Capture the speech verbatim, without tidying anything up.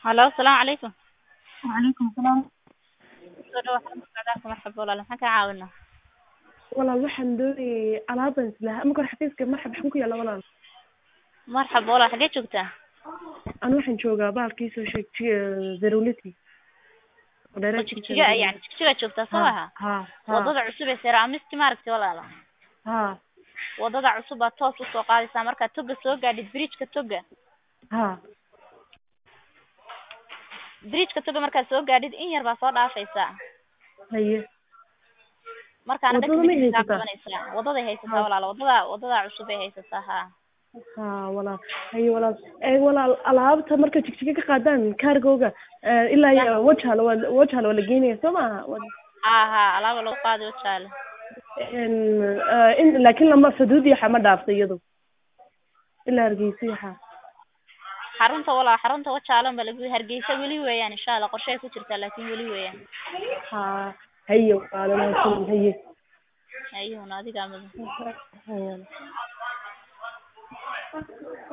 Hello, السلام عليكم. وعليكم السلام. soo dhawaad xafiiska marxaba walaal maxaan ka caawinaa walaal waxaan doonayay alaaban islaha marka hore xafiiska marxab waxaan ku yaala walaal marxaba walaal xagee joogtaa aan waxaan joogaa baalkii soo sheegtay zerolity oo oo dheeraadkiisa jigjiga yani jigjiga joogtaa soo ha maha ha ha wadada cusub ee ceramiski maaragtay walaala ha wadada cusub baad toos usoo qaadaysaa markaad toga soo gaadhid bridgeka toga ha bridgeka toga markaad soo gaadhid in yar baa soo dhaafaysaa haye markaana wadada dhanka may midigtaa haysataa qabanaysaa wadaday ha haysataa walaala wadada wadada cusub ay haysataa ha ha walaal haye walaal ee walaal alaabta marka jigjiga ka qaadaan kaargooga ilaa ya iyo wajhal waa wajhal waa la geynaya soo maaha Wad- ha ha alaaba lagu qaadi wajaale een, eh, in laakiin lama xuduud yaxa ma dhaaftay iyadu ilaa hargeysa yaxa xarunta walaal xarunta wajaalan baa lagu hargeysa weli weeyaan insha Allah qorshe ku jirtaa laakiin weli weeyaan ha haye walaal haye ayuuna adiga mudan haye